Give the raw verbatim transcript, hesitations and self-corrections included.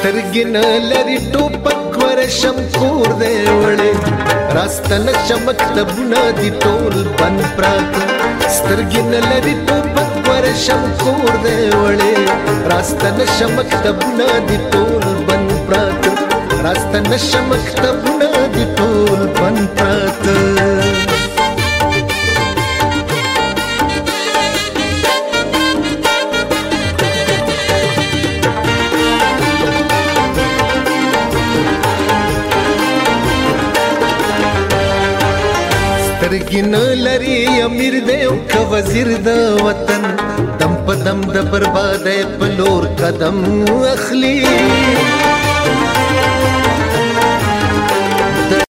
سترګې نه لري ټوپک ورشم کور دی وړې راسته نشه مکتبونه دي ټول بند پراته سترګې نه لري ټوپک ورشم کور دی وړې راسته نشه مکتبونه دي ټول بند پراته راسته نشه مکتبونه دي ټول بند پراته سترګې نه لري امیر دی او که وزیر د وطن دم په دم د بربادۍ په لور قدم اخلي